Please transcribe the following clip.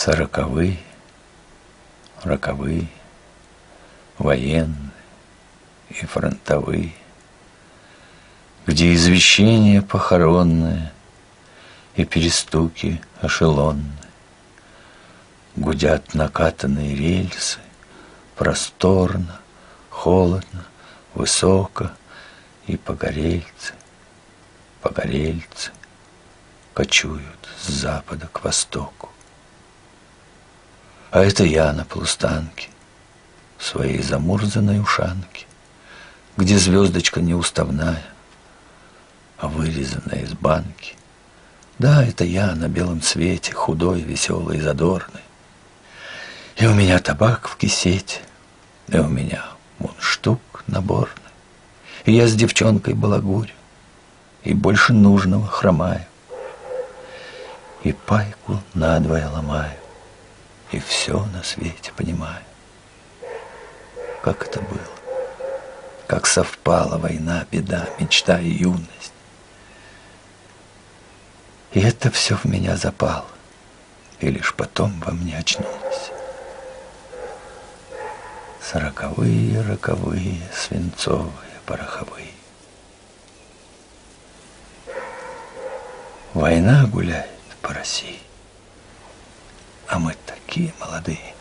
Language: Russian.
40-е, роковые, военные и фронтовые, где извещение похоронное и перестуки эшелонные, гудят накатанные рельсы, просторно, холодно, высоко, и погорельцы кочуют с запада к востоку. А это я на полустанке, в своей замурзанной ушанке, где звездочка не уставная, а вырезанная из банки. Да, это я на белом свете, худой, веселый, задорный. И у меня табак в кисете, и у меня мундштук наборный. И я с девчонкой балагурю, и больше нужного хромаю, и пайку надвое ломаю, и все на свете понимаю. Как это было, как совпала война, беда, мечта и юность. И это все в меня запало, и лишь потом во мне очнулось. 40-е, роковые, свинцовые, пороховые. Война гуляет по России, а мы такие молодые.